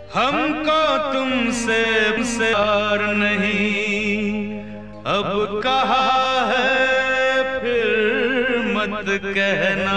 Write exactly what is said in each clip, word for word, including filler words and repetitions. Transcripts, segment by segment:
हमको तुमसे प्यार नहीं, अब कहा है फिर मत कहना।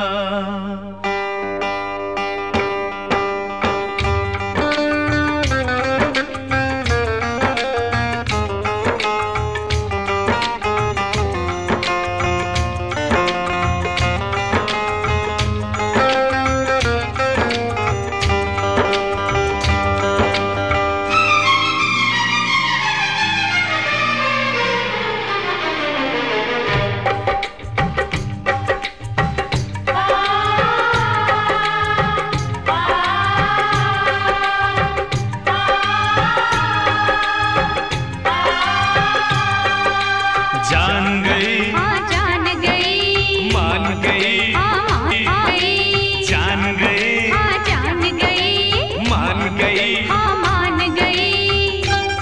जान गई, हाँ जान गई, मान गई, हाँ मान गई, जान गई, हाँ जान गई, मान गई, हाँ मान गई।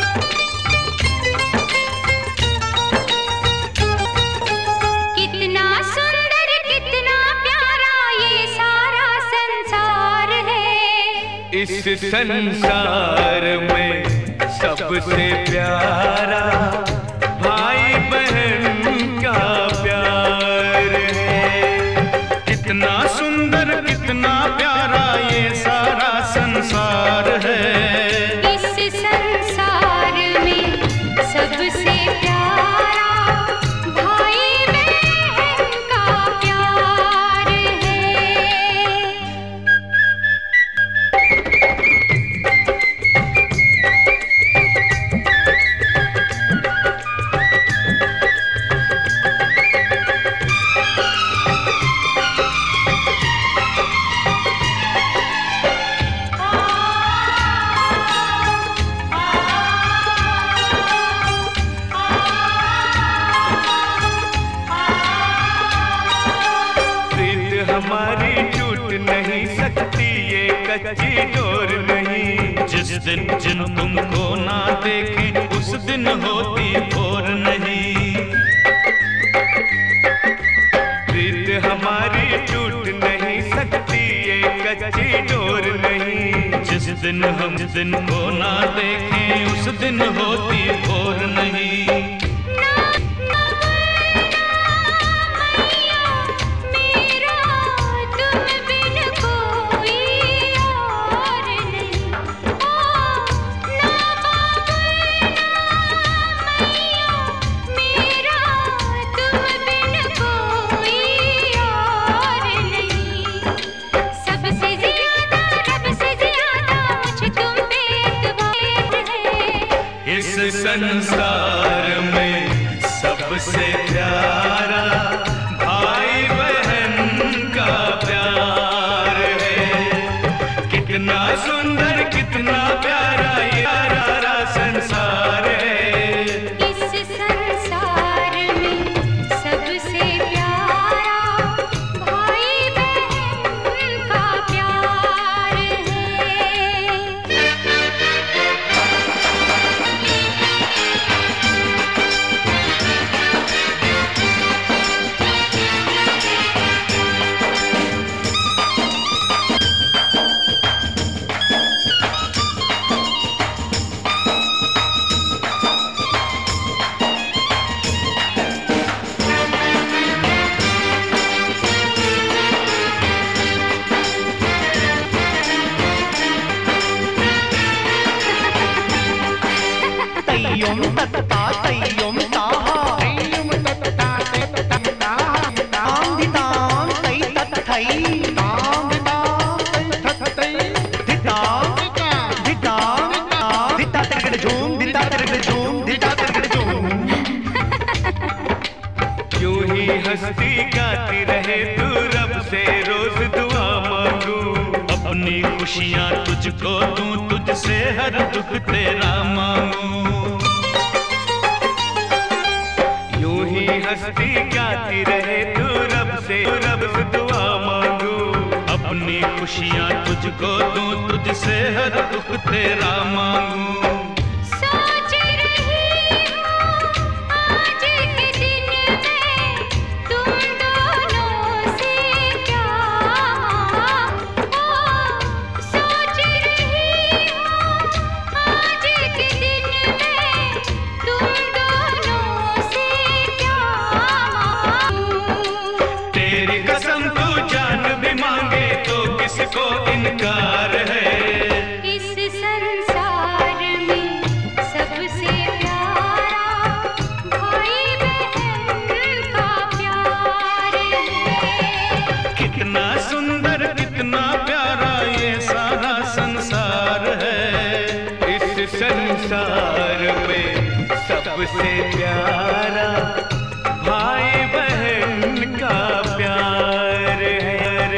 कितना सुंदर कितना प्यारा ये सारा संसार है। इस संसार में सबसे प्यारा भाई बहन का प्यार है। कितना सुंदर कितना प्यारा ये सारा संसार है। इस संसार में सबसे प्यारा भाई बहन का प्यार है। हमारी टूट नहीं सकती ये कच्ची डोर नहीं। जिस दिन जिन तुमको ना देखे उस दिन होती भोर नहीं। प्रीत हमारी टूट नहीं सकती ये कच्ची डोर नहीं। जिस दिन हम जिस दिन को ना देखें उस दिन होती भोर नहीं। इस संसार में सबसे प्यारा भाई बहन का प्यार है। कितना सुंदर कितना प्यारा ये सारा संसार है। इस संसार में सबसे प्यारा भाई बहन का प्यार है। तय्युम तत्ता तय्युम ताहा तय्युम तत्ता तत्ता ताम दिताम तै तत्थै ताम दिताम तै तत्थै दिताम दिताम दिता तिरगड़ झूम दिता तिरगड़ झूम दिता तिरगड़ झूम। यूं ही हंसती गाती रहे तू रब से रोज दुआ मांगू। अपनी खुशियाँ तुझको दूं तुझसे हर दुख तेरा मांगू। यूं ही हंसती गाती रहे तू रब से रब से दुआ मांगू। अपनी खुशियाँ तुझको दूं तुझसे हर दुख तेरा मांगू। सोच रही हूँ आज के दिन में तुम दोनों से क्या, ओ सोच रही हूँ संस्कार है। इस संसार में सबसे प्यारा भाई बहन का प्यार है। कितना सुंदर कितना प्यारा ये सारा संसार है। इस संसार में सबसे प्यारा भाई बहन का प्यार है।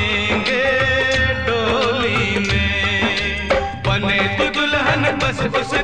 बिठलाएंगे डोली में, बने तो दुल्हन बस उस